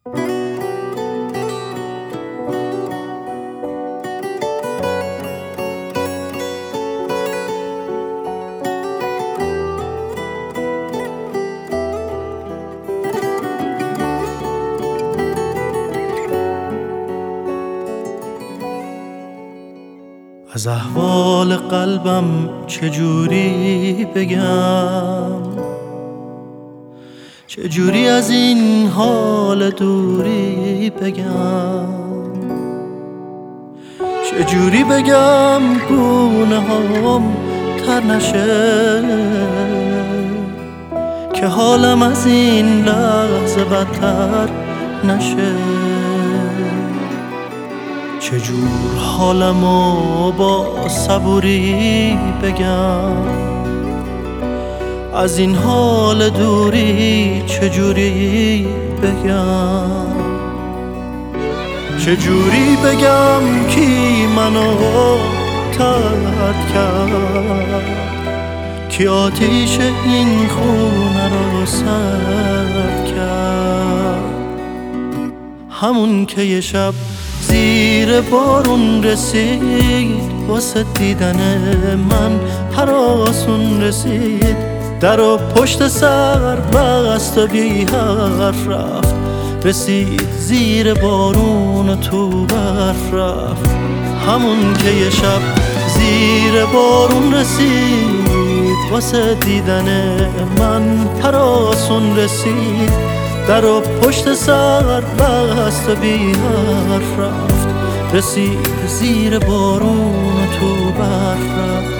از احوال قلبم چجوری بگم، چجوری از این حال دوری بگم، چجوری بگم گونه هام تر نشه که حالم از این لحظه بدتر نشه. چجور حالمو با صبوری بگم، از این حال دوری چجوری بگم، چجوری بگم کی منو ترک کرد، کی آتیش این خونه رو سرد کرد. همون که یه شب زیر بارون رسید واسه دیدن من هراسون رسید، در و پشت سر بست و بی حرف رفت، رسید زیر بارون و تو برف رفت. همون که یه شب زیر بارون رسید واسه دیدن من هراسون رسید، در و پشت سر بست و بی حرف رفت، رسید زیر بارون و تو برف رفت.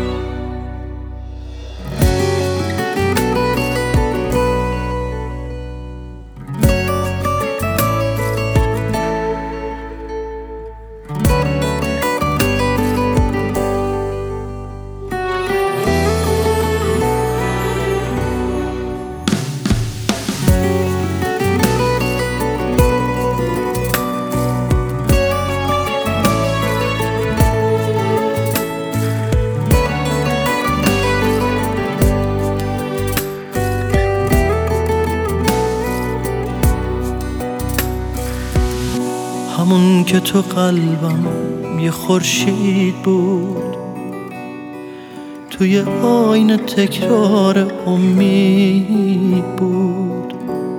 همون که تو قلبم یه خورشید بود، توی آینه تکرار امید بود،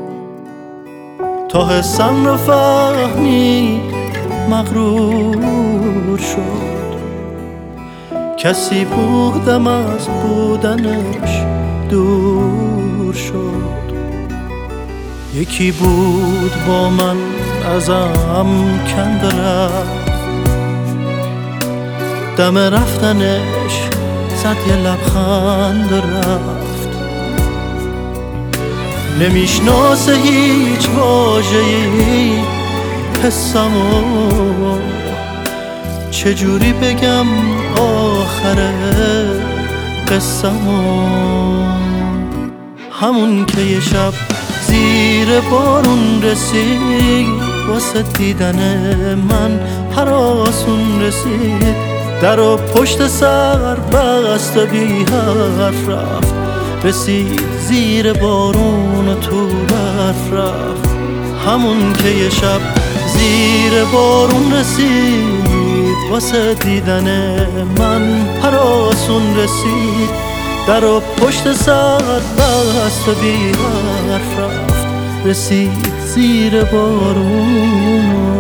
تا حسم رو فهمید مغرور شد، کسی بودم از بودنش دور شد. یکی بود با من ازم کند رفت، دم رفتنش زد یه لبخند رفت، نمیشناسه هیچ واژه‌ای حسمو، چجوری بگم آخر قصه‌مو. همون که یه شب زیر بارون رسید واسه دیدن من هراسون رسید، در و پشت سر بست و بی حرف رفت، رسید زیر بارون و تو برف رفت. همون که یه شب زیر بارون رسید واسه دیدن من هراسون رسید، در و پشت سر بست و بی حرف رفت، رسید زیر بارون.